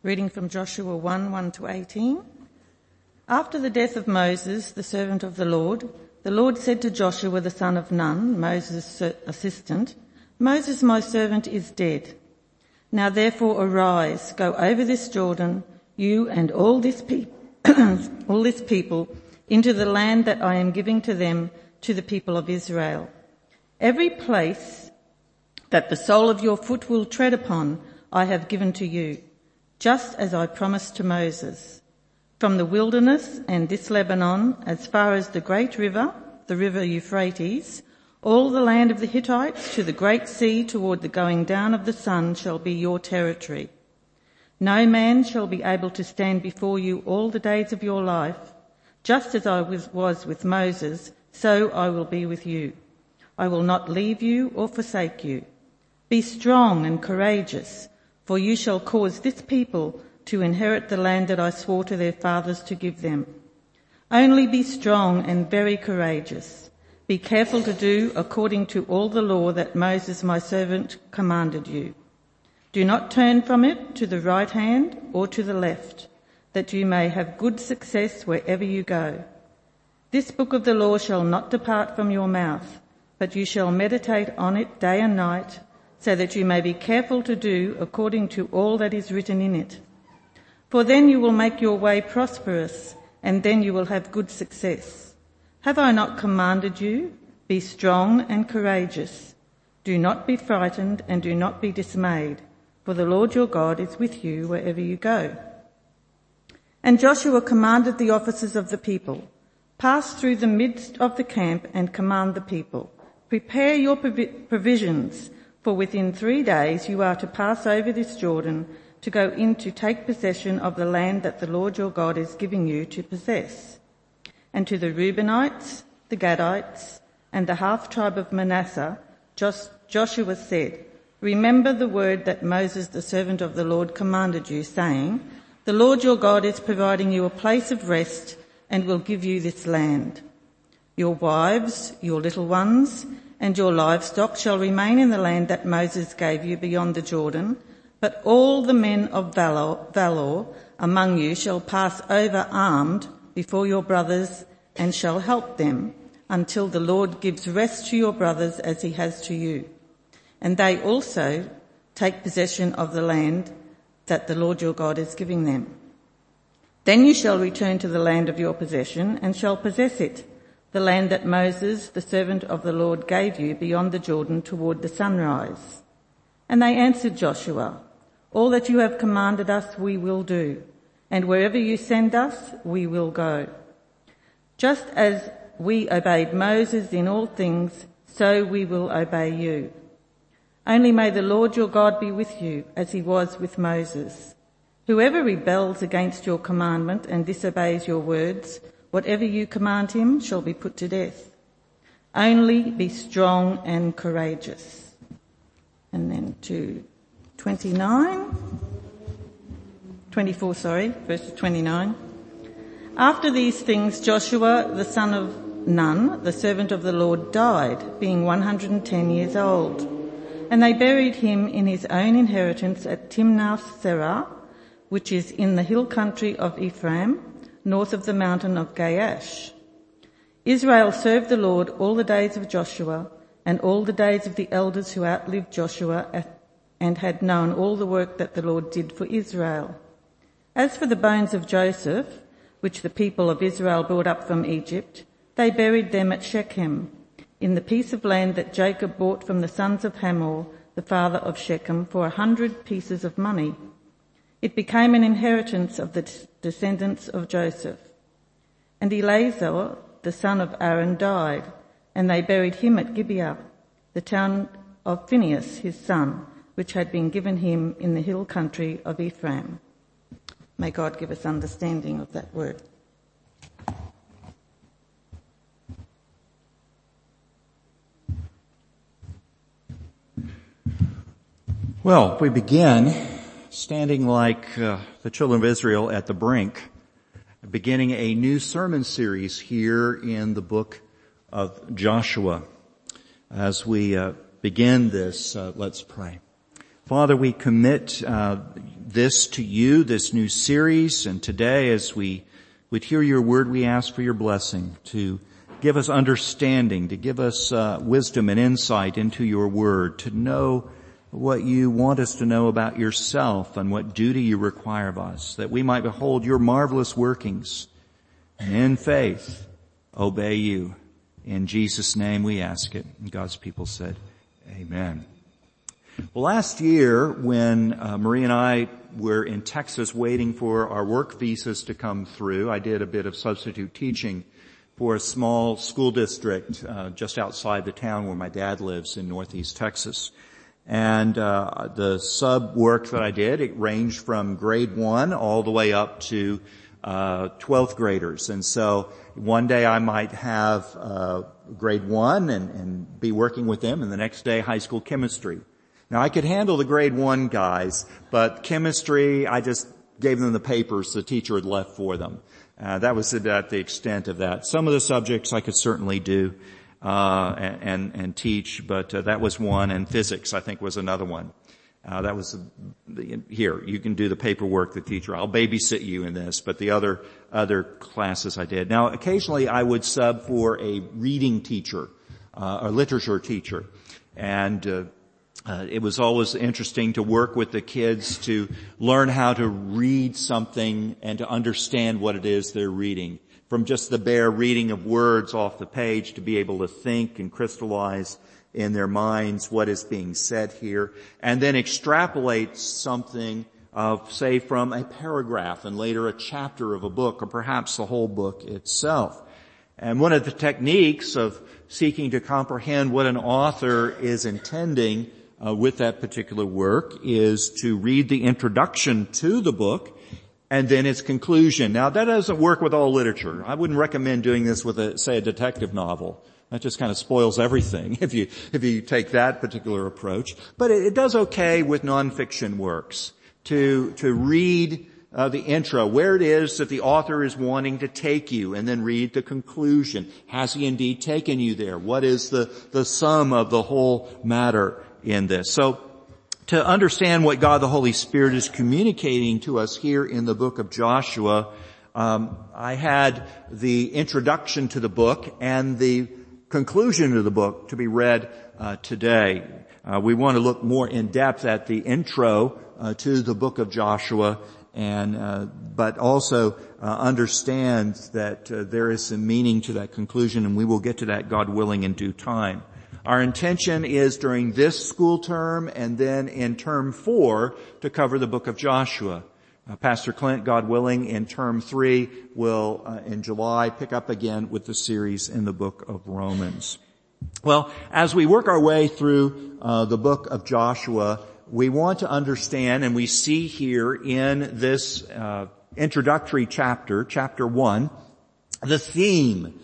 Reading from Joshua 1 to 18. After the death of Moses, the servant of the Lord said to Joshua the son of Nun, Moses' assistant, "Moses my servant is dead. Now therefore arise, go over this Jordan, you and all this people, into the land that I am giving to them, to the people of Israel. Every place that the sole of your foot will tread upon, I have given to you, just as I promised to Moses. From the wilderness and this Lebanon, as far as the great river, the river Euphrates, all the land of the Hittites to the great sea toward the going down of the sun shall be your territory. No man shall be able to stand before you all the days of your life. Just as I was with Moses, so I will be with you. I will not leave you or forsake you. Be strong and courageous, for you shall cause this people to inherit the land that I swore to their fathers to give them. Only be strong and very courageous. Be careful to do according to all the law that Moses my servant commanded you. Do not turn from it to the right hand or to the left, that you may have good success wherever you go. This book of the law shall not depart from your mouth, but you shall meditate on it day and night, so that you may be careful to do according to all that is written in it. For then you will make your way prosperous, and then you will have good success. Have I not commanded you? Be strong and courageous. Do not be frightened and do not be dismayed, for the Lord your God is with you wherever you go." And Joshua commanded the officers of the people, "Pass through the midst of the camp and command the people. Prepare your provisions, for within 3 days you are to pass over this Jordan to go in to take possession of the land that the Lord your God is giving you to possess." And to the Reubenites, the Gadites, and the half-tribe of Manasseh, Joshua said, "Remember the word that Moses the servant of the Lord commanded you, saying, 'The Lord your God is providing you a place of rest and will give you this land. Your wives, your little ones, and your livestock shall remain in the land that Moses gave you beyond the Jordan, but all the men of valor among you shall pass over armed before your brothers and shall help them until the Lord gives rest to your brothers as he has to you. And they also take possession of the land that the Lord your God is giving them. Then you shall return to the land of your possession and shall possess it, the land that Moses, the servant of the Lord, gave you beyond the Jordan toward the sunrise." And they answered Joshua, "All that you have commanded us we will do, and wherever you send us we will go. Just as we obeyed Moses in all things, so we will obey you. Only may the Lord your God be with you, as he was with Moses. Whoever rebels against your commandment and disobeys your words, whatever you command him shall be put to death. Only be strong and courageous." And then to 24, verse 29. After these things, Joshua the son of Nun, the servant of the Lord, died, being 110 years old. And they buried him in his own inheritance at Timnath-serah, which is in the hill country of Ephraim, north of the mountain of Gaash. Israel served the Lord all the days of Joshua and all the days of the elders who outlived Joshua and had known all the work that the Lord did for Israel. As for the bones of Joseph, which the people of Israel brought up from Egypt, they buried them at Shechem, in the piece of land that Jacob bought from the sons of Hamor, the father of Shechem, for 100 pieces of money. It became an inheritance of the descendants of Joseph. And Eleazar, the son of Aaron, died, and they buried him at Gibeah, the town of Phinehas, his son, which had been given him in the hill country of Ephraim. May God give us understanding of that word. Well, we begin standing like the children of Israel at the brink, beginning a new sermon series here in the book of Joshua. As we begin this, let's pray. Father, we commit this to you, this new series, and today as we would hear your word, we ask for your blessing to give us understanding, to give us wisdom and insight into your word, to know what you want us to know about yourself and what duty you require of us, that we might behold your marvelous workings and in faith obey you. In Jesus' name we ask it. And God's people said, amen. Well, last year when Marie and I were in Texas waiting for our work visas to come through, I did a bit of substitute teaching for a small school district just outside the town where my dad lives in northeast Texas. And the sub work that I did, it ranged from grade 1 all the way up to 12th graders. And so one day I might have grade 1 and be working with them, and the next day high school chemistry. Now I could handle the grade 1 guys, but chemistry, I just gave them the papers the teacher had left for them. That was about the extent of that. Some of the subjects I could certainly do and teach, but that was one, and physics I think was another one. That was here. You can do the paperwork, the teacher. I'll babysit you in this, but the other classes I did. Now, occasionally I would sub for a reading teacher, a literature teacher, and it was always interesting to work with the kids to learn how to read something and to understand what it is they're reading. From just the bare reading of words off the page to be able to think and crystallize in their minds what is being said here, and then extrapolate something of, say, from a paragraph and later a chapter of a book or perhaps the whole book itself. And one of the techniques of seeking to comprehend what an author is intending with that particular work is to read the introduction to the book and then its conclusion. Now, that doesn't work with all literature. I wouldn't recommend doing this with, say, a detective novel. That just kind of spoils everything if you take that particular approach. But it does okay with nonfiction works to read the intro, where it is that the author is wanting to take you, and then read the conclusion. Has he indeed taken you there? What is the sum of the whole matter in this? So to understand what God the Holy Spirit is communicating to us here in the book of Joshua, I had the introduction to the book and the conclusion of the book to be read today. We want to look more in depth at the intro to the book of Joshua, but also understand that there is some meaning to that conclusion, and we will get to that, God willing, in due time. Our intention is during this school term and then in term 4 to cover the book of Joshua. Pastor Clint, God willing, in term 3 will, in July, pick up again with the series in the book of Romans. Well, as we work our way through the book of Joshua, we want to understand, and we see here in this introductory chapter, chapter 1, the theme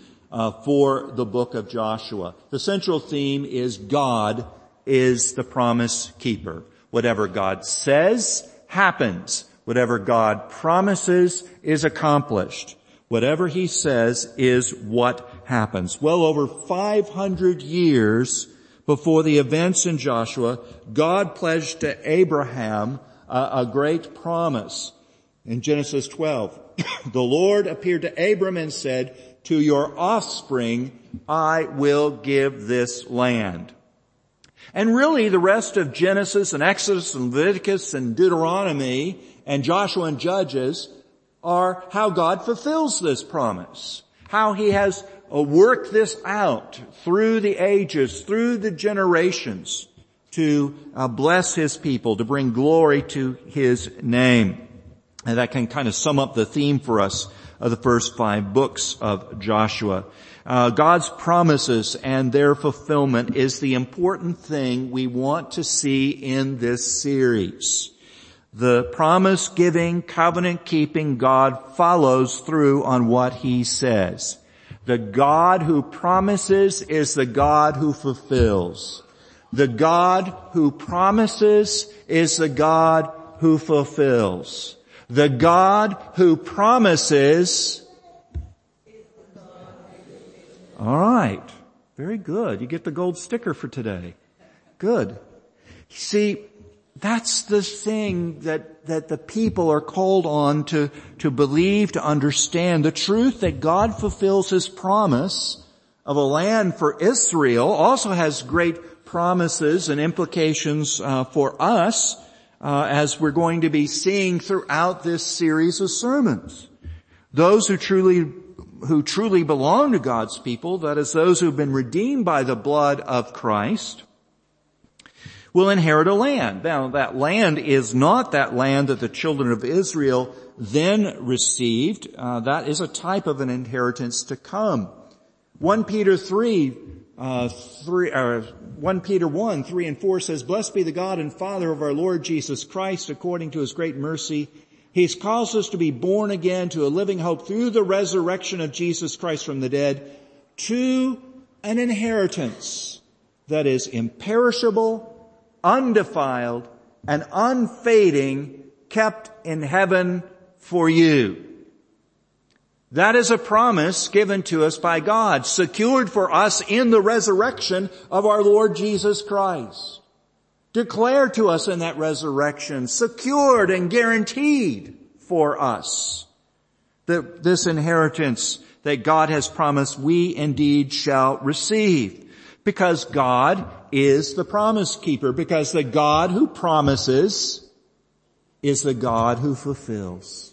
for the book of Joshua. The central theme is God is the promise keeper. Whatever God says happens. Whatever God promises is accomplished. Whatever he says is what happens. Well over 500 years before the events in Joshua, God pledged to Abraham a great promise. In Genesis 12, the Lord appeared to Abram and said, "To your offspring I will give this land." And really the rest of Genesis and Exodus and Leviticus and Deuteronomy and Joshua and Judges are how God fulfills this promise. How he has worked this out through the ages, through the generations to bless his people, to bring glory to his name. And that can kind of sum up the theme for us of the first 5 books of Joshua. God's promises and their fulfillment is the important thing we want to see in this series. The promise-giving, covenant-keeping God follows through on what he says. The God who promises is the God who fulfills. The God who promises is the God who fulfills. The God who promises. All right. Very good. You get the gold sticker for today. Good. See, That's the thing that the people are called on to believe, to understand. The truth that God fulfills His promise of a land for Israel also has great promises and implications for us as we're going to be seeing throughout this series of sermons. Those who truly belong to God's people, that is, those who've been redeemed by the blood of Christ, will inherit a land. Now, that land is not that land that the children of Israel then received. That is a type of an inheritance to come. 1 Peter 1, 3 and 4 says, "Blessed be the God and Father of our Lord Jesus Christ, according to His great mercy. He's caused us to be born again to a living hope through the resurrection of Jesus Christ from the dead, to an inheritance that is imperishable, undefiled, and unfading, kept in heaven for you." That is a promise given to us by God, secured for us in the resurrection of our Lord Jesus Christ. Declared to us in that resurrection, secured and guaranteed for us. This inheritance that God has promised we indeed shall receive. Because God is the promise keeper. Because the God who promises is the God who fulfills.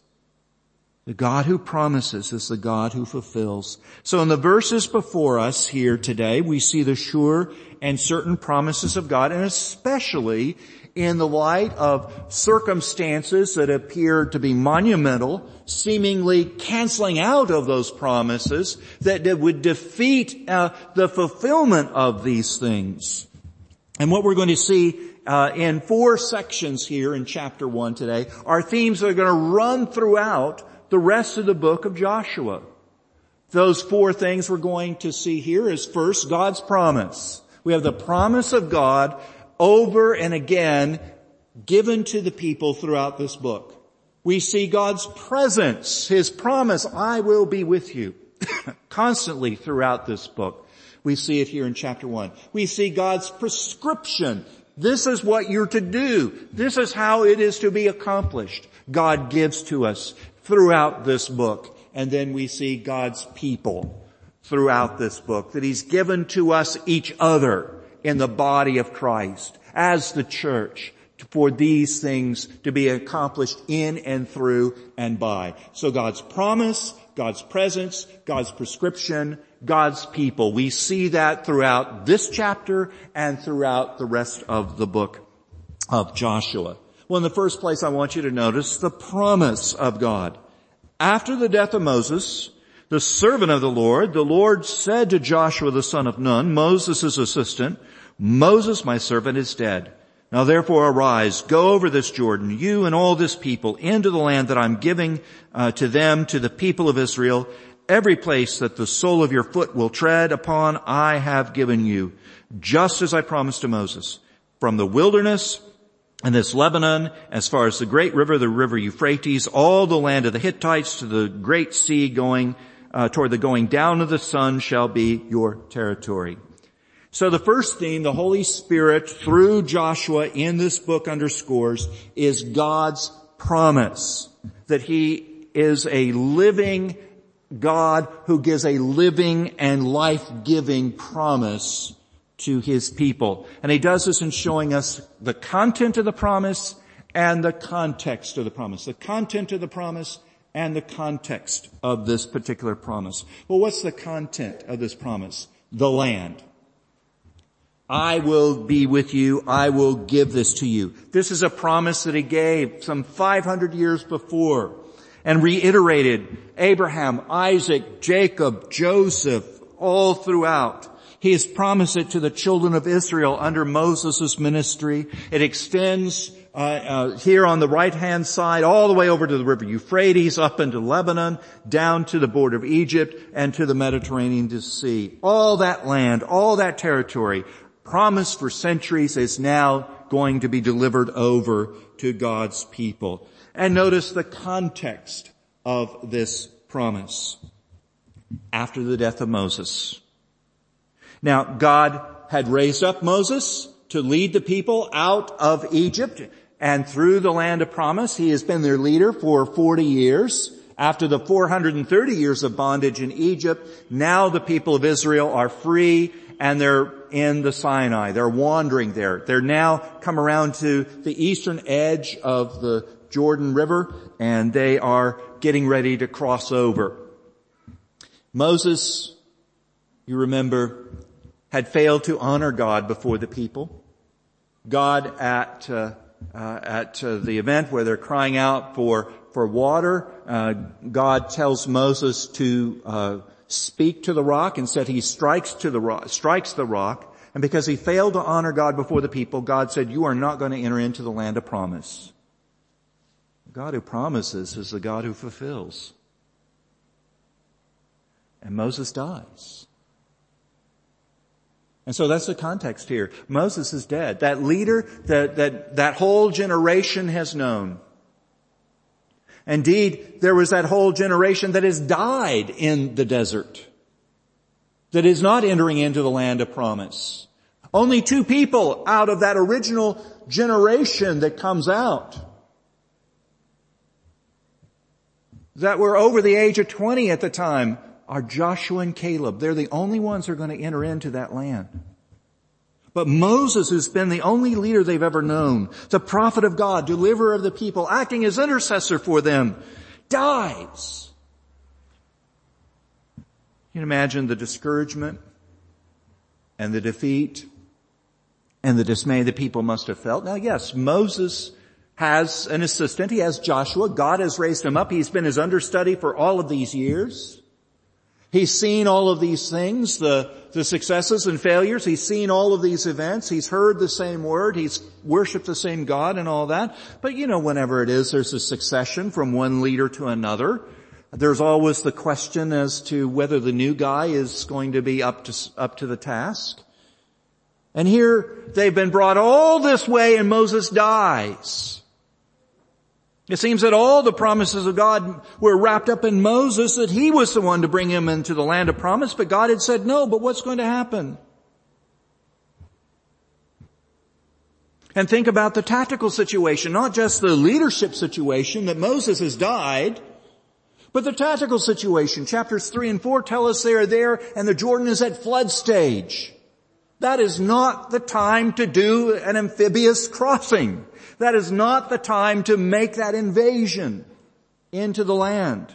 The God who promises is the God who fulfills. So in the verses before us here today, we see the sure and certain promises of God, and especially in the light of circumstances that appear to be monumental, seemingly canceling out of those promises that would defeat the fulfillment of these things. And what we're going to see in 4 sections here in chapter 1 today are themes that are going to run throughout the rest of the book of Joshua. Those 4 things we're going to see here is first, God's promise. We have the promise of God over and again given to the people throughout this book. We see God's presence, His promise, "I will be with you," constantly throughout this book. We see it here in chapter 1. We see God's prescription. This is what you're to do. This is how it is to be accomplished. God gives to us throughout this book. And then we see God's people throughout this book, that He's given to us each other in the body of Christ as the church for these things to be accomplished in and through and by. So God's promise, God's presence, God's prescription, God's people. We see that throughout this chapter and throughout the rest of the book of Joshua. Well, in the first place, I want you to notice the promise of God. After the death of Moses, the servant of the Lord said to Joshua the son of Nun, Moses' assistant, "Moses, my servant, is dead. Now therefore arise, go over this Jordan, you and all this people, into the land that I'm giving to them, to the people of Israel. Every place that the sole of your foot will tread upon, I have given you, just as I promised to Moses. From the wilderness and this Lebanon, as far as the great river, the river Euphrates, all the land of the Hittites to the great sea going toward the going down of the sun shall be your territory." So the first theme the Holy Spirit through Joshua in this book underscores is God's promise, that He is a living God who gives a living and life-giving promise to His people. And He does this in showing us the content of the promise and the context of the promise. The content of the promise and the context of this particular promise. Well, what's the content of this promise? The land. I will be with you. I will give this to you. This is a promise that He gave some 500 years before and reiterated Abraham, Isaac, Jacob, Joseph, all throughout. He has promised it to the children of Israel under Moses' ministry. It extends here on the right-hand side all the way over to the river Euphrates, up into Lebanon, down to the border of Egypt, and to the Mediterranean Sea. All that land, all that territory, promised for centuries, is now going to be delivered over to God's people. And notice the context of this promise. After the death of Moses. Now, God had raised up Moses to lead the people out of Egypt and through the land of promise. He has been their leader for 40 years. After the 430 years of bondage in Egypt, now the people of Israel are free and they're in the Sinai. They're wandering there. They're now come around to the eastern edge of the Jordan River and they are getting ready to cross over. Moses, you remember, had failed to honor God before the people. God at the event where they're crying out for water, God tells Moses to speak to the rock. Instead, he strikes the rock. And because he failed to honor God before the people, God said, "You are not going to enter into the land of promise." The God who promises is the God who fulfills. And Moses dies. And so that's the context here. Moses is dead. That leader that whole generation has known. Indeed, there was that whole generation that has died in the desert, that is not entering into the land of promise. Only 2 people out of that original generation that comes out that were over the age of 20 at the time are Joshua and Caleb. They're the only ones who are going to enter into that land. But Moses, who's been the only leader they've ever known, the prophet of God, deliverer of the people, acting as intercessor for them, dies. You can imagine the discouragement and the defeat and the dismay the people must have felt. Now, yes, Moses has an assistant. He has Joshua. God has raised him up. He's been his understudy for all of these years. He's seen all of these things, the successes and failures. He's seen all of these events. He's heard the same word. He's worshiped the same God and all that. But whenever it is, there's a succession from one leader to another. There's always the question as to whether the new guy is going to be up to the task. And here they've been brought all this way and Moses dies. It seems that all the promises of God were wrapped up in Moses, that he was the one to bring him into the land of promise, but God had said no, but what's going to happen? And think about the tactical situation, not just the leadership situation that Moses has died, but the tactical situation. Chapters 3 and 4 tell us they are there and the Jordan is at flood stage. That is not the time to do an amphibious crossing. That is not the time to make that invasion into the land.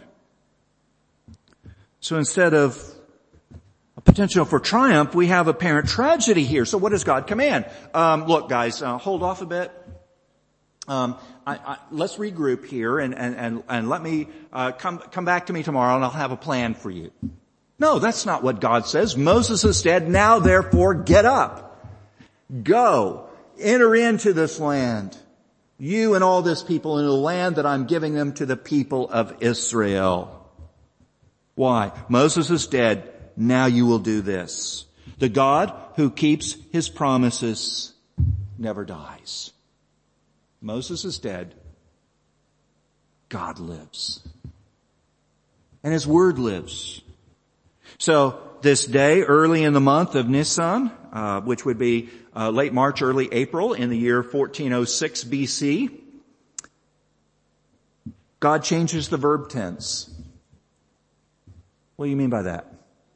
So instead of a potential for triumph, we have apparent tragedy here. So what does God command? Look, guys, hold off a bit. Let's regroup here and let me come back to me tomorrow and I'll have a plan for you. No, that's not what God says. Moses is dead. Now therefore get up. Go. Enter into this land. You and all this people in the land that I'm giving them to the people of Israel. Why? Moses is dead. Now you will do this. The God who keeps his promises never dies. Moses is dead. God lives. And his word lives. So this day, early in the month of Nisan, which would be late March, early April in the year 1406 BC, God changes the verb tense. What do you mean by that?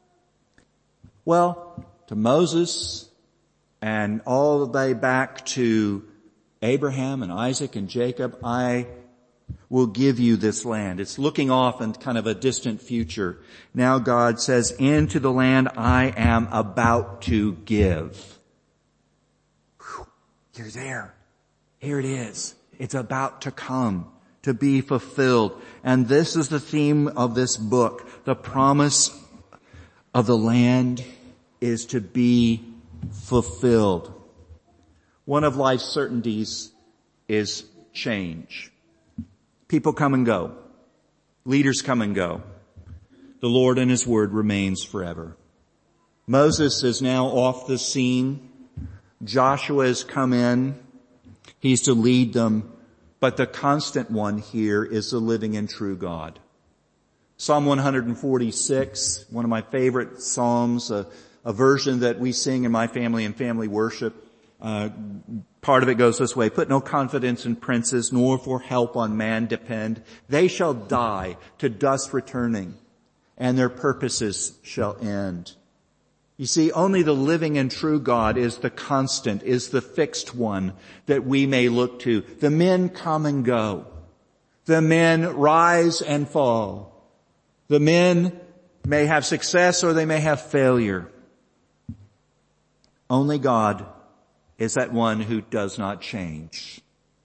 Well, to Moses and all the way back to Abraham and Isaac and Jacob, I will give you this land. It's looking off in kind of a distant future. Now God says, into the land I am about to give. Whew, you're there. Here it is. It's about to come, to be fulfilled. And this is the theme of this book. The promise of the land is to be fulfilled. One of life's certainties is change. People come and go. Leaders come and go. The Lord and his word remains forever. Moses is now off the scene. Joshua has come in. He's to lead them. But the constant one here is the living and true God. Psalm 146, one of my favorite psalms, a version that we sing in my family and family worship. Part of it goes this way: put no confidence in princes, nor for help on man depend. They shall die, to dust returning, and their purposes shall end. You see, only the living and true God is the constant, is the fixed one that we may look to. The men come and go. The men rise and fall. The men may have success or they may have failure. Only God is that one who does not change.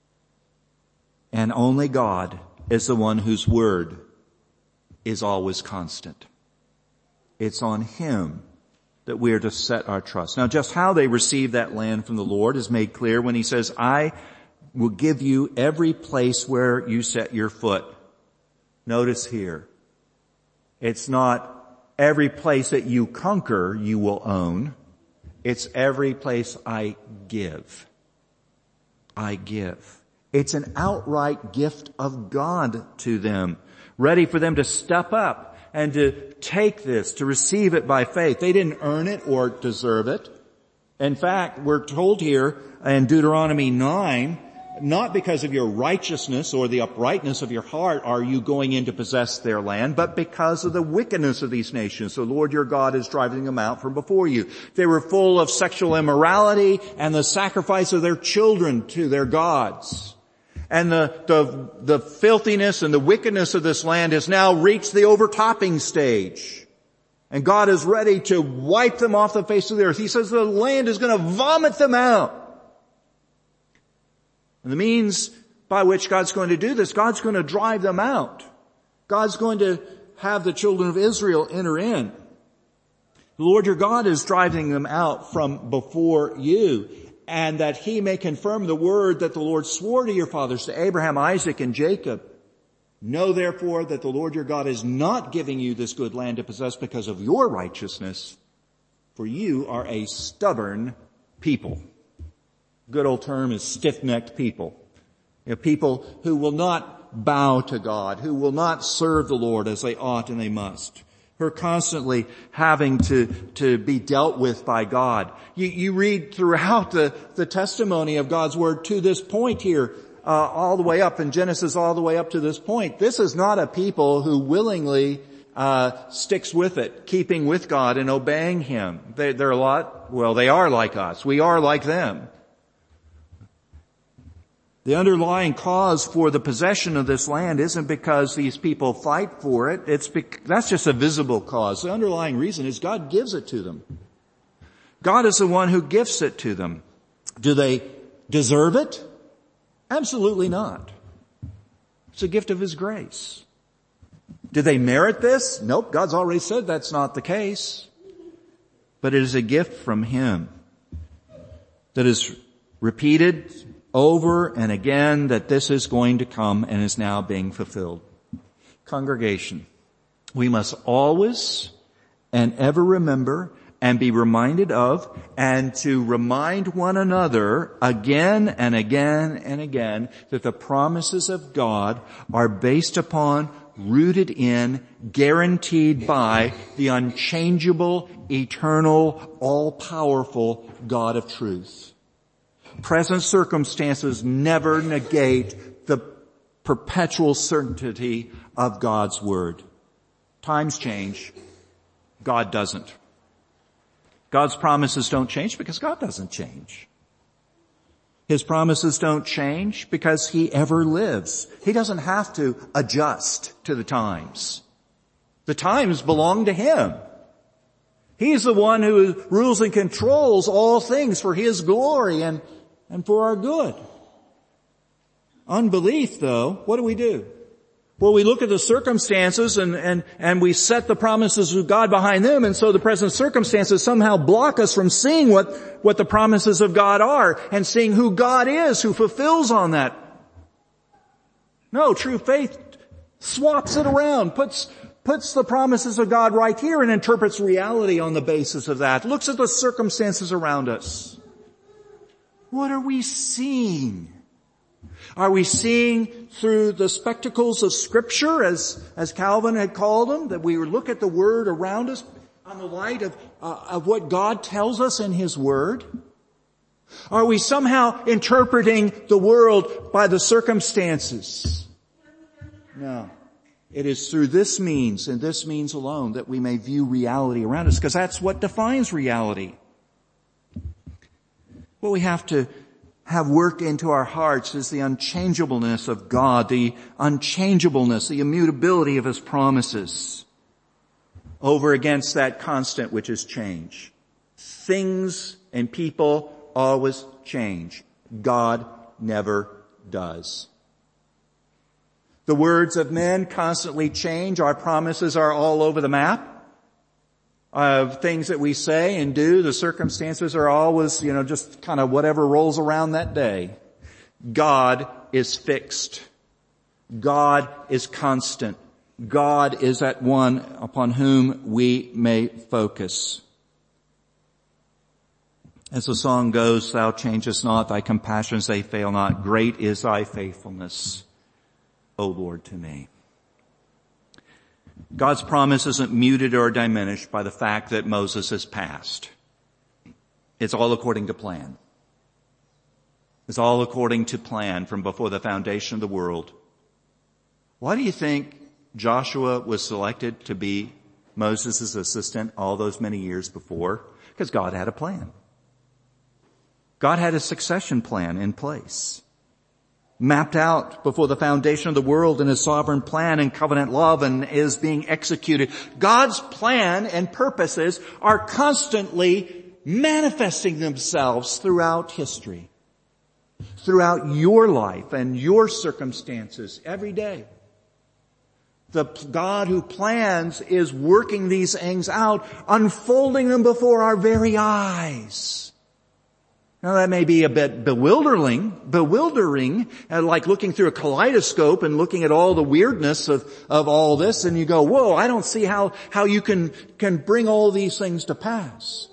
And only God is the one whose word is always constant. It's on Him that we are to set our trust. Now, just how they receive that land from the Lord is made clear when He says, I will give you every place where you set your foot. Notice here, it's not every place that you conquer you will own. It's every place I give. I give. It's an outright gift of God to them, ready for them to step up and to take this, to receive it by faith. They didn't earn it or deserve it. In fact, we're told here in Deuteronomy 9, not because of your righteousness or the uprightness of your heart are you going in to possess their land, but because of the wickedness of these nations. The Lord your God is driving them out from before you. They were full of sexual immorality and the sacrifice of their children to their gods. And the filthiness and the wickedness of this land has now reached the overtopping stage. And God is ready to wipe them off the face of the earth. He says the land is going to vomit them out. And the means by which God's going to do this, God's going to drive them out. God's going to have the children of Israel enter in. The Lord your God is driving them out from before you, and that He may confirm the word that the Lord swore to your fathers, to Abraham, Isaac, and Jacob. Know therefore that the Lord your God is not giving you this good land to possess because of your righteousness, for you are a stubborn people. Good old term is stiff-necked people. People who will not bow to God, who will not serve the Lord as they ought and they must, who are constantly having to be dealt with by God. You read throughout the testimony of God's word to this point here, all the way up in Genesis, all the way up to this point. This is not a people who willingly sticks with it, keeping with God and obeying Him. They're they are like us. We are like them. The underlying cause for the possession of this land isn't because these people fight for it. That's just a visible cause. The underlying reason is God gives it to them. God is the one who gifts it to them. Do they deserve it? Absolutely not. It's a gift of His grace. Do they merit this? Nope, God's already said that's not the case. But it is a gift from Him that is repeated over and again, that this is going to come and is now being fulfilled. Congregation, we must always and ever remember and be reminded of, and to remind one another again and again and again, that the promises of God are based upon, rooted in, guaranteed by the unchangeable, eternal, all-powerful God of truth. Present circumstances never negate the perpetual certainty of God's word. Times change. God doesn't. God's promises don't change because God doesn't change. His promises don't change because He ever lives. He doesn't have to adjust to the times. The times belong to Him. He's the one who rules and controls all things for His glory and for our good. Unbelief, though, what do? Well, we look at the circumstances and we set the promises of God behind them, and so the present circumstances somehow block us from seeing what the promises of God are and seeing who God is, who fulfills on that. No, true faith swaps it around, puts the promises of God right here and interprets reality on the basis of that. Looks at the circumstances around us. What are we seeing? Are we seeing through the spectacles of Scripture, as Calvin had called them, that we look at the Word around us on the light of what God tells us in His Word? Are we somehow interpreting the world by the circumstances? No. It is through this means and this means alone that we may view reality around us, because that's what defines reality. What we have to have worked into our hearts is the unchangeableness of God, the unchangeableness, the immutability of His promises over against that constant which is change. Things and people always change. God never does. The words of men constantly change. Our promises are all over the map of things that we say and do. The circumstances are always, just kind of whatever rolls around that day. God is fixed. God is constant. God is that one upon whom we may focus. As the song goes, Thou changest not, Thy compassions, they fail not. Great is Thy faithfulness, O Lord, to me. God's promise isn't muted or diminished by the fact that Moses has passed. It's all according to plan. It's all according to plan from before the foundation of the world. Why do you think Joshua was selected to be Moses' assistant all those many years before? Because God had a plan. God had a succession plan in place, mapped out before the foundation of the world in His sovereign plan and covenant love, and is being executed. God's plan and purposes are constantly manifesting themselves throughout history, throughout your life and your circumstances every day. The God who plans is working these things out, unfolding them before our very eyes. Now that may be a bit bewildering, like looking through a kaleidoscope and looking at all the weirdness of all this, and you go, whoa, I don't see how you can bring all these things to pass.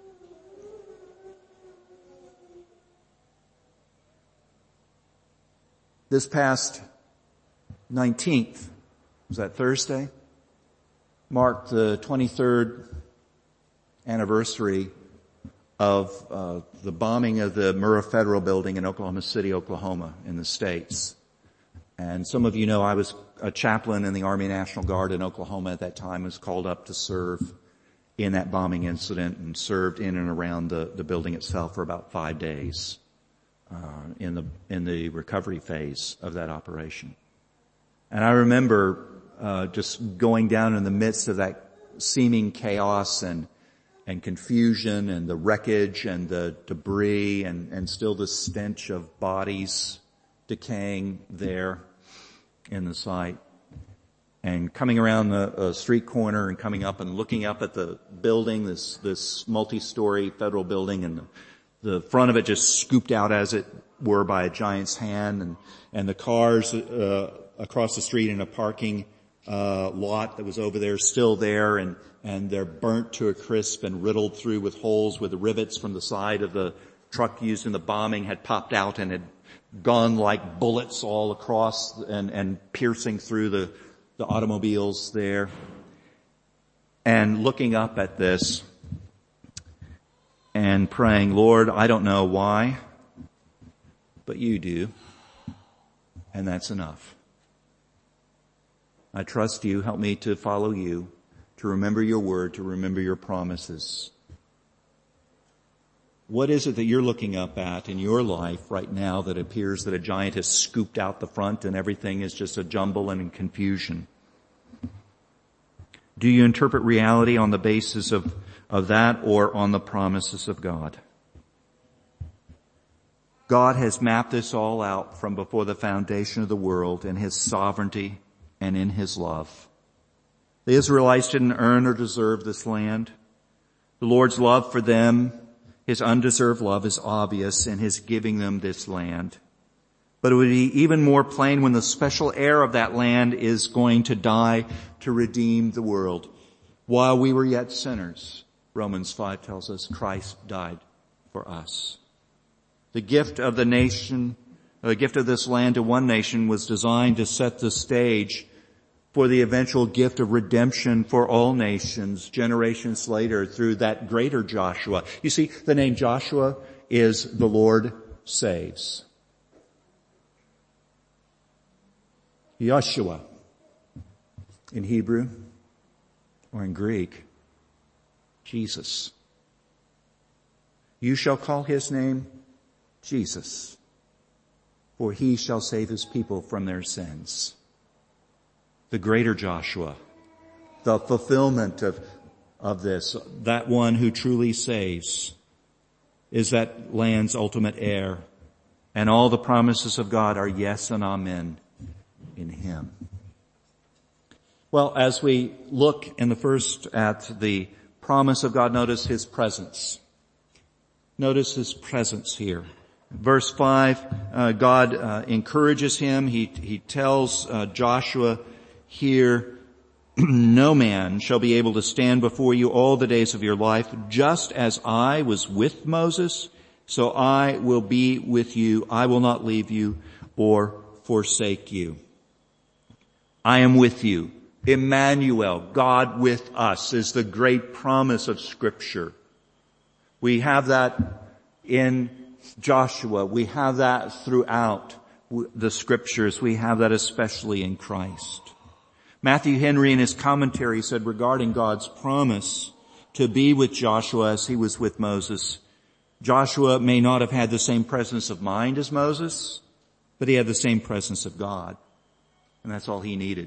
This past 19th, was that Thursday, marked the 23rd anniversary of the bombing of the Murrah Federal Building in Oklahoma City, Oklahoma, in the States. And some of you know I was a chaplain in the Army National Guard in Oklahoma at that time. I was called up to serve in that bombing incident and served in and around the building itself for about 5 days in the recovery phase of that operation. And I remember just going down in the midst of that seeming chaos and confusion and the wreckage and the debris and still the stench of bodies decaying there in the site. And coming around the street corner and coming up and looking up at the building, this multi-story federal building, and the front of it just scooped out as it were by a giant's hand, and the cars across the street in a parking lot that was over there still there, and they're burnt to a crisp and riddled through with holes where the rivets from the side of the truck used in the bombing had popped out and had gone like bullets all across and piercing through the automobiles there. And looking up at this and praying, Lord, I don't know why, but you do, and that's enough. I trust you. Help me to follow you, to remember your word, to remember your promises. What is it that you're looking up at in your life right now that appears that a giant has scooped out the front and everything is just a jumble and in confusion? Do you interpret reality on the basis of that or on the promises of God? God has mapped this all out from before the foundation of the world in His sovereignty and in His love. The Israelites didn't earn or deserve this land. The Lord's love for them, His undeserved love, is obvious in His giving them this land. But it would be even more plain when the special heir of that land is going to die to redeem the world. While we were yet sinners, Romans 5 tells us, Christ died for us. The gift of the nation, the gift of this land to one nation was designed to set the stage for the eventual gift of redemption for all nations generations later through that greater Joshua. You see, the name Joshua is the Lord saves. Yeshua in Hebrew or in Greek, Jesus. You shall call his name Jesus, for he shall save his people from their sins. The greater Joshua, the fulfillment of this, that one who truly saves, is that land's ultimate heir. And all the promises of God are yes and amen in him. Well, as we look in the first at the promise of God, notice his presence. Notice his presence here. Verse 5, God encourages him. He tells Joshua here, no man shall be able to stand before you all the days of your life. Just as I was with Moses, so I will be with you. I will not leave you or forsake you. I am with you. Emmanuel, God with us, is the great promise of Scripture. We have that in Joshua. We have that throughout the Scriptures. We have that especially in Christ. Matthew Henry in his commentary said regarding God's promise to be with Joshua as he was with Moses, Joshua may not have had the same presence of mind as Moses, but he had the same presence of God. And that's all he needed.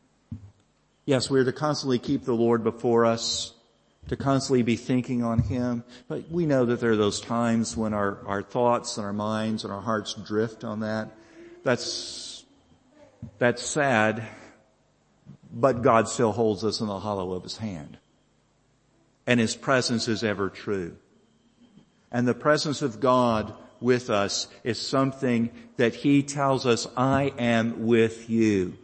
Yes, we're to constantly keep the Lord before us, to constantly be thinking on him. But we know that there are those times when our thoughts and our minds and our hearts drift on that. That's sad, but God still holds us in the hollow of his hand. And his presence is ever true. And the presence of God with us is something that he tells us, I am with you.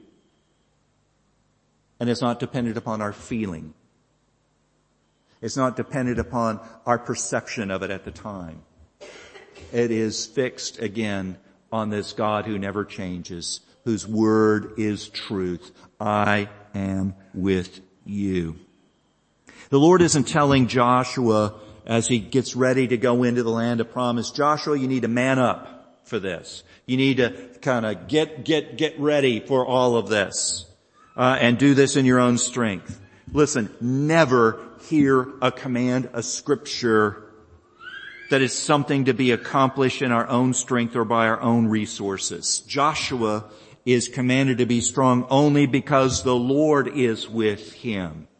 And it's not dependent upon our feeling. It's not dependent upon our perception of it at the time. It is fixed again on this God who never changes, whose word is truth. I am with you. The Lord isn't telling Joshua as he gets ready to go into the land of promise, Joshua, you need to man up for this. You need to kind of get ready for all of this. And do this in your own strength. Listen, never hear a command, a scripture that is something to be accomplished in our own strength or by our own resources. Joshua is commanded to be strong only because the Lord is with him.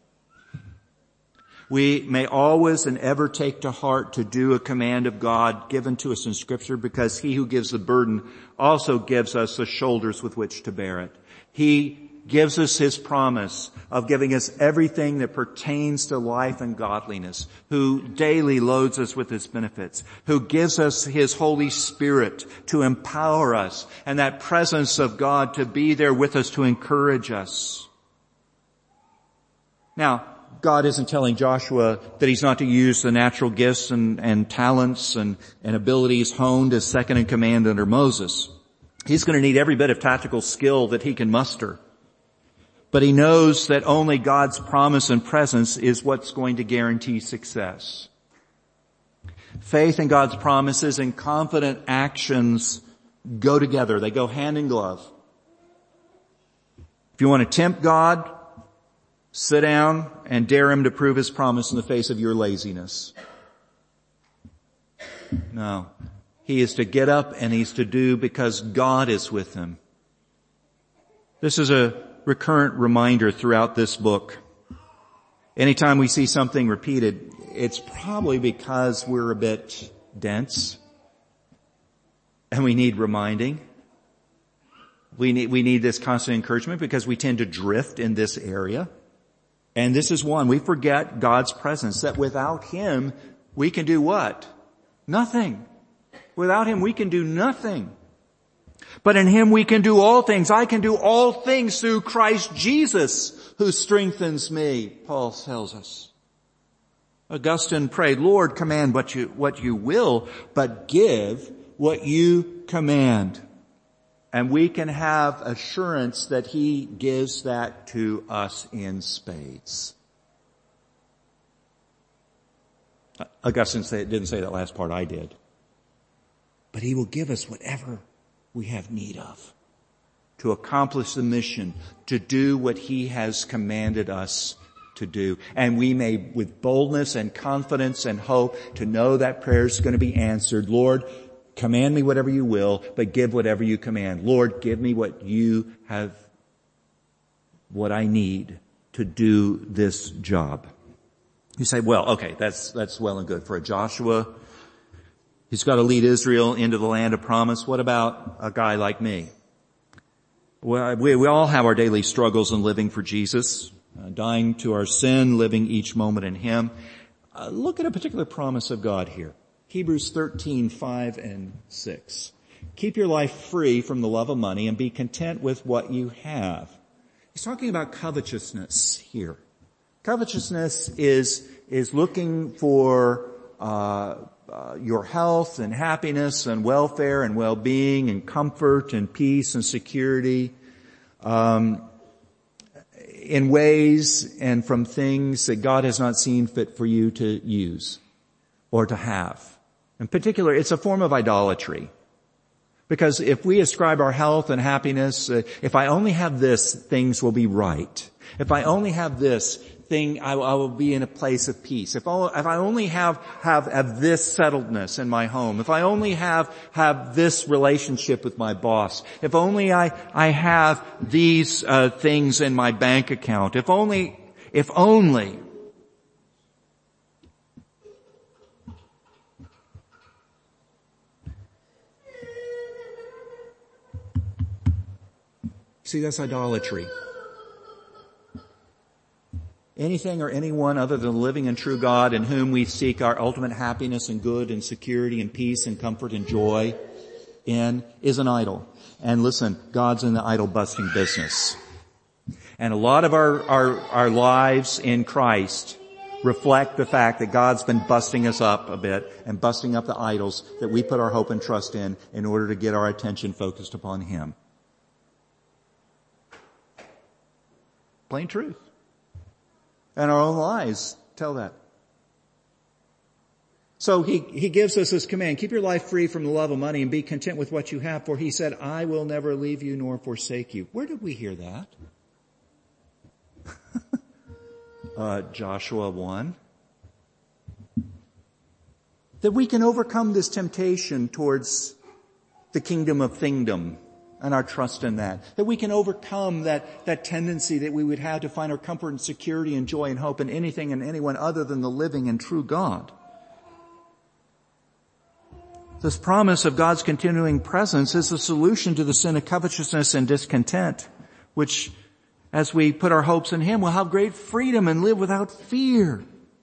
We may always and ever take to heart to do a command of God given to us in Scripture, because he who gives the burden also gives us the shoulders with which to bear it. He gives us his promise of giving us everything that pertains to life and godliness, who daily loads us with his benefits, who gives us his Holy Spirit to empower us, and that presence of God to be there with us to encourage us. Now, God isn't telling Joshua that he's not to use the natural gifts and talents and abilities honed as second in command under Moses. He's going to need every bit of tactical skill that he can muster. But he knows that only God's promise and presence is what's going to guarantee success. Faith in God's promises and confident actions go together. They go hand in glove. If you want to tempt God, sit down and dare him to prove his promise in the face of your laziness. No. He is to get up and he's to do because God is with him. This is a recurrent reminder throughout this book. Anytime we see something repeated, it's probably because we're a bit dense and we need reminding. We need this constant encouragement because we tend to drift in this area. And this is one. We forget God's presence, that without him we can do what? Nothing. Without him we can do nothing. But in him we can do all things. I can do all things through Christ Jesus who strengthens me, Paul tells us. Augustine prayed, Lord, command what you will, but give what you command. And we can have assurance that he gives that to us in spades. Augustine didn't say that last part, I did. but he will give us whatever we have need of to accomplish the mission, to do what he has commanded us to do. And we may, with boldness and confidence and hope, to know that prayer is going to be answered. Lord, command me whatever you will, but give whatever you command. Lord, give me what you have, what I need to do this job. You say, well, okay, that's well and good. For a Joshua, he's got to lead Israel into the land of promise. What about a guy like me? Well, we all have our daily struggles in living for Jesus, dying to our sin, living each moment in him. Look at a particular promise of God here. Hebrews 13:5 and 6. Keep your life free from the love of money and be content with what you have. He's talking about covetousness here. Covetousness is looking for your health and happiness and welfare and well-being and comfort and peace and security in ways and from things that God has not seen fit for you to use or to have. In particular, it's a form of idolatry. Because if we ascribe our health and happiness, if I only have this, things will be right. If I only have this thing, I will be in a place of peace. If I only have this settledness in my home, if I only have this relationship with my boss, if only I have these things in my bank account, if only. See, that's idolatry. Anything or anyone other than the living and true God in whom we seek our ultimate happiness and good and security and peace and comfort and joy in is an idol. And listen, God's in the idol busting business. And a lot of our lives in Christ reflect the fact that God's been busting us up a bit and busting up the idols that we put our hope and trust in order to get our attention focused upon him. Plain truth. And our own lives tell that. So he gives us this command, keep your life free from the love of money and be content with what you have, for he said, I will never leave you nor forsake you. Where did we hear that? Joshua 1. That we can overcome this temptation towards the kingdom of thingdom. And our trust in that. That we can overcome that tendency that we would have to find our comfort and security and joy and hope in anything and anyone other than the living and true God. This promise of God's continuing presence is the solution to the sin of covetousness and discontent, which, as we put our hopes in him, will have great freedom and live without fear.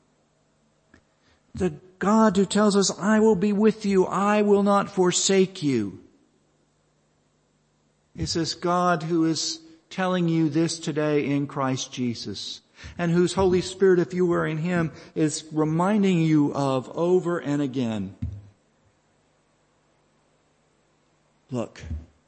The God who tells us, I will be with you, I will not forsake you. It's this God who is telling you this today in Christ Jesus, and whose Holy Spirit, if you were in him, is reminding you of over and again. Look,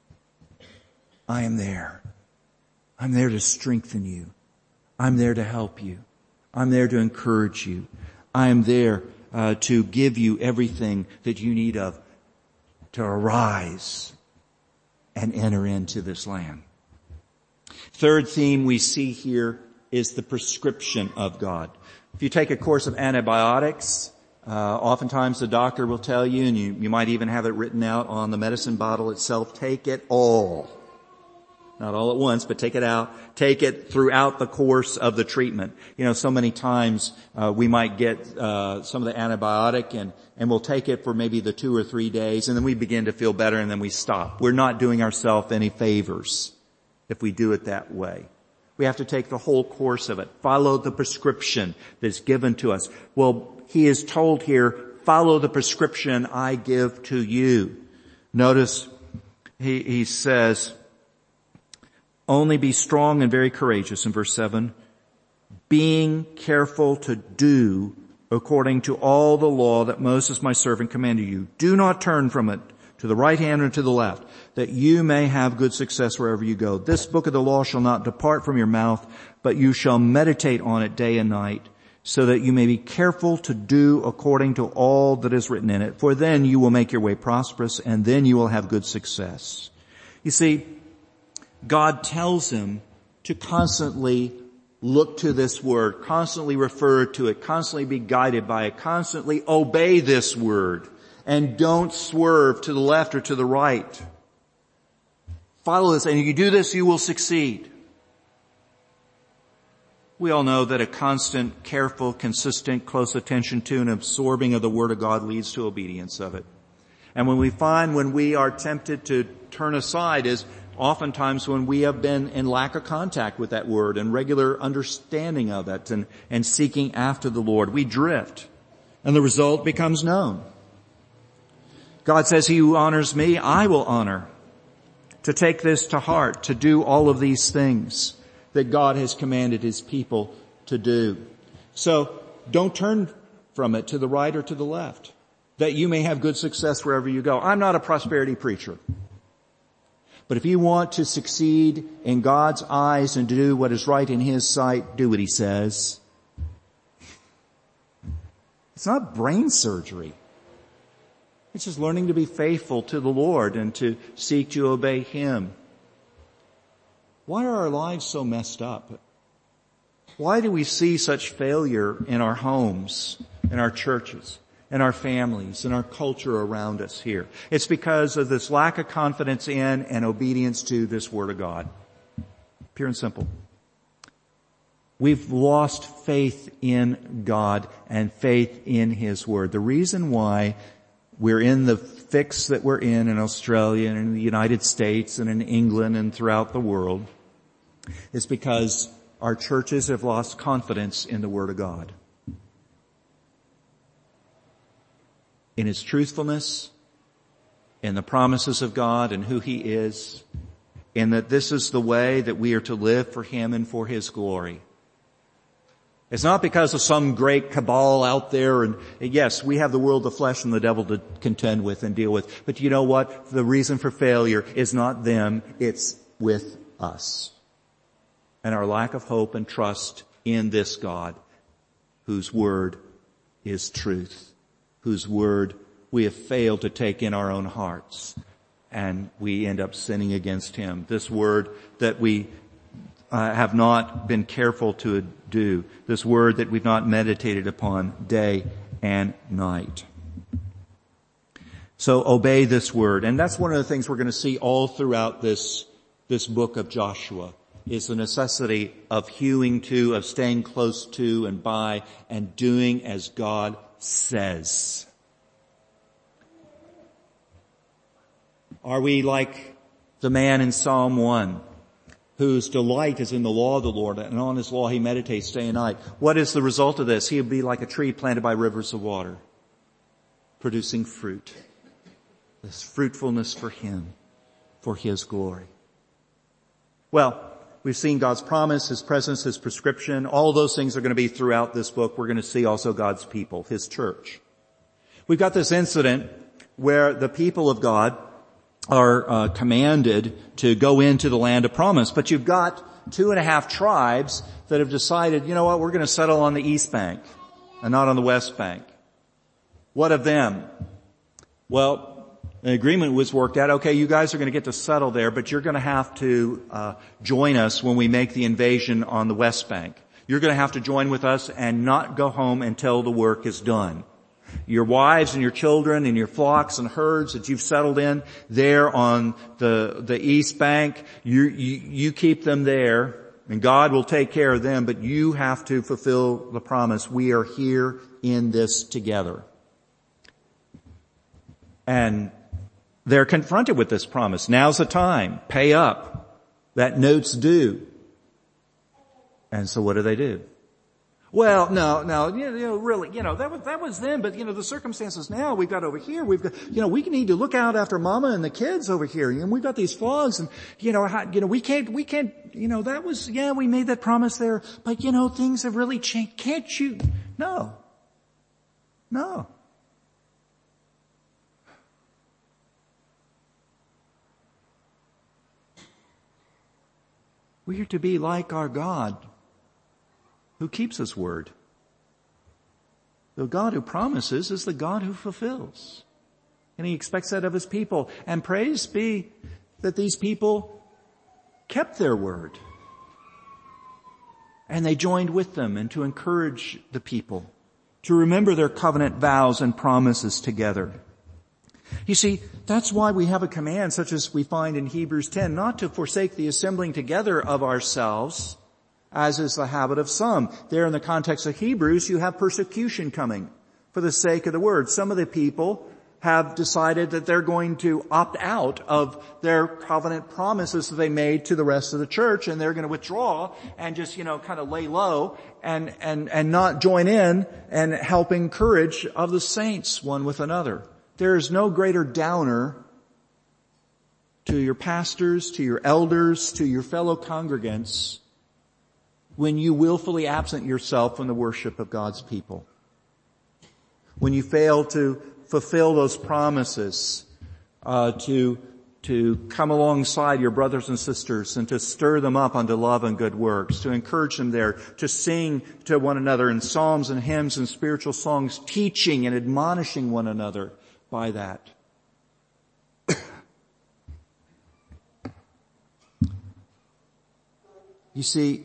I am there. I'm there to strengthen you. I'm there to help you. I'm there to encourage you. I am there to give you everything that you need of to arise and enter into this land. Third theme we see here is the prescription of God. If you take a course of antibiotics, oftentimes the doctor will tell you, and you might even have it written out on the medicine bottle itself, take it all. Not all at once, but take it out. Take it throughout the course of the treatment. You know, so many times we might get some of the antibiotic and we'll take it for maybe the 2 or 3 days, and then we begin to feel better, and then we stop. We're not doing ourselves any favors if we do it that way. We have to take the whole course of it. Follow the prescription that's given to us. Well, he is told here, follow the prescription I give to you. Notice he says, only be strong and very courageous in verse 7, being careful to do according to all the law that Moses my servant commanded you. Do not turn from it to the right hand or to the left, that you may have good success wherever you go. This book of the law shall not depart from your mouth, but you shall meditate on it day and night, so that you may be careful to do according to all that is written in it. For then you will make your way prosperous, and then you will have good success. You see, God tells him to constantly look to this word, constantly refer to it, constantly be guided by it, constantly obey this word, and don't swerve to the left or to the right. Follow this, and if you do this, you will succeed. We all know that a constant, careful, consistent, close attention to and absorbing of the Word of God leads to obedience of it. And when we are tempted to turn aside is oftentimes when we have been in lack of contact with that Word and regular understanding of it and seeking after the Lord. We drift, and the result becomes known. God says, he who honors me, I will honor. To take this to heart, to do all of these things that God has commanded his people to do. So don't turn from it to the right or to the left, that you may have good success wherever you go. I'm not a prosperity preacher. But if you want to succeed in God's eyes and to do what is right in his sight, do what he says. It's not brain surgery. It's just learning to be faithful to the Lord and to seek to obey him. Why are our lives so messed up? Why do we see such failure in our homes, in our churches, in our families, in our culture around us here? It's because of this lack of confidence in and obedience to this Word of God. Pure and simple. We've lost faith in God and faith in his Word. The reason why we're in the fix that we're in Australia and in the United States and in England and throughout the world is because our churches have lost confidence in the Word of God. In his truthfulness, in the promises of God and who he is, in that this is the way that we are to live for him and for his glory. It's not because of some great cabal out there, and yes, we have the world, the flesh, and the devil to contend with and deal with. But you know what? The reason for failure is not them, it's with us. And our lack of hope and trust in this God, whose Word is truth, whose Word we have failed to take in our own hearts, and we end up sinning against him. This Word that we have not been careful to do. This Word that we've not meditated upon day and night. So obey this Word. And that's one of the things we're going to see all throughout this book of Joshua, is the necessity of hewing to, of staying close to and by, and doing as God says. Are we like the man in Psalm 1? Whose delight is in the law of the Lord, and on his law he meditates day and night. What is the result of this? He'll be like a tree planted by rivers of water, producing fruit. This fruitfulness for him, for his glory. Well, we've seen God's promise, his presence, his prescription. All those things are going to be throughout this book. We're going to see also God's people, his church. We've got this incident where the people of God are commanded to go into the land of promise. But you've got 2.5 tribes that have decided, you know what, we're going to settle on the east bank and not on the west bank. What of them? Well, an agreement was worked out. Okay, you guys are going to get to settle there, but you're going to have to join us when we make the invasion on the west bank. You're going to have to join with us and not go home until the work is done. Your wives and your children and your flocks and herds that you've settled in there on the east bank, you keep them there, and God will take care of them, but you have to fulfill the promise. We are here in this together. And they're confronted with this promise. Now's the time. Pay up. That note's due. And so what do? Well, no, really, that was then, but the circumstances now we've got over here, we've got, we need to look out after mama and the kids over here, and we've got these frogs, and, we can't, that was, we made that promise there, but things have really changed. Can't you? No. We are to be like our God, who keeps his word. The God who promises is the God who fulfills. And he expects that of his people. And praise be that these people kept their word. And they joined with them and to encourage the people to remember their covenant vows and promises together. You see, that's why we have a command such as we find in Hebrews 10, not to forsake the assembling together of ourselves, as is the habit of some. There in the context of Hebrews, you have persecution coming for the sake of the word. Some of the people have decided that they're going to opt out of their covenant promises that they made to the rest of the church, and they're going to withdraw and just, kind of lay low and not join in and help encourage of the saints one with another. There is no greater downer to your pastors, to your elders, to your fellow congregants when you willfully absent yourself from the worship of God's people. When you fail to fulfill those promises, to come alongside your brothers and sisters and to stir them up unto love and good works, to encourage them there, to sing to one another in psalms and hymns and spiritual songs, teaching and admonishing one another by that. You see,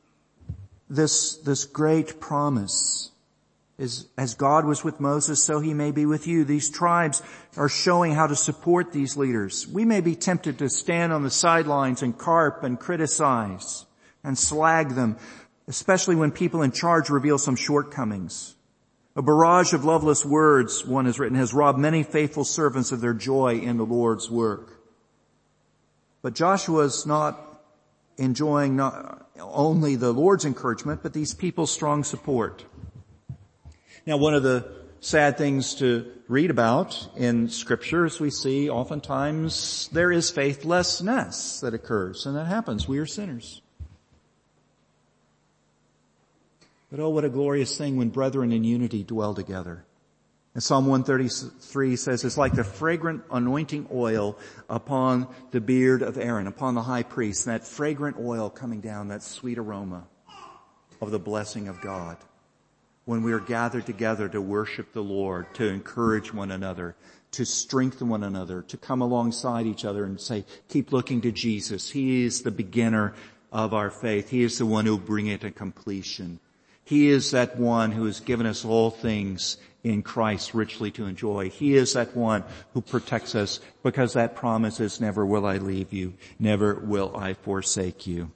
this great promise is, as God was with Moses, so he may be with you. These tribes are showing how to support these leaders. We may be tempted to stand on the sidelines and carp and criticize and slag them, especially when people in charge reveal some shortcomings. A barrage of loveless words, one has written, has robbed many faithful servants of their joy in the Lord's work. But Joshua's not enjoying not only the Lord's encouragement, but these people's strong support. Now, one of the sad things to read about in Scripture is we see oftentimes there is faithlessness that occurs, and that happens. We are sinners. But oh, what a glorious thing when brethren in unity dwell together. And Psalm 133 says it's like the fragrant anointing oil upon the beard of Aaron, upon the high priest, and that fragrant oil coming down, that sweet aroma of the blessing of God. When we are gathered together to worship the Lord, to encourage one another, to strengthen one another, to come alongside each other and say, keep looking to Jesus. He is the beginner of our faith. He is the one who will bring it to completion. He is that one who has given us all things in Christ richly to enjoy. He is that one who protects us because that promise is, never will I leave you, never will I forsake you.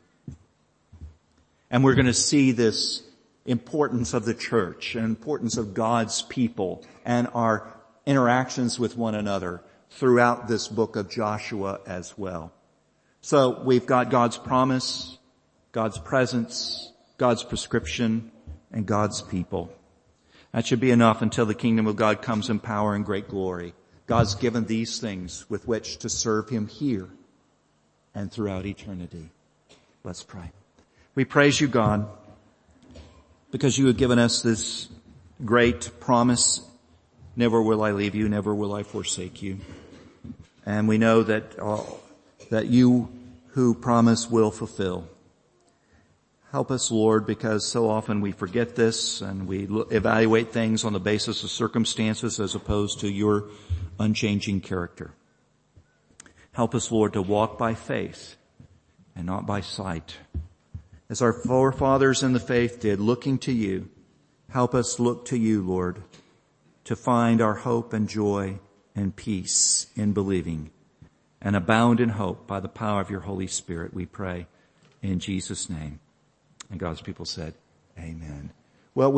And we're going to see this importance of the church and importance of God's people and our interactions with one another throughout this book of Joshua as well. So we've got God's promise, God's presence, God's prescription, and God's people. That should be enough until the kingdom of God comes in power and great glory. God's given these things with which to serve him here and throughout eternity. Let's pray. We praise you, God, because you have given us this great promise. Never will I leave you, never will I forsake you. And we know that you who promise will fulfill. Help us, Lord, because so often we forget this and we evaluate things on the basis of circumstances as opposed to your unchanging character. Help us, Lord, to walk by faith and not by sight. As our forefathers in the faith did, looking to you, help us look to you, Lord, to find our hope and joy and peace in believing and abound in hope by the power of your Holy Spirit, we pray in Jesus' name. And God's people said, amen.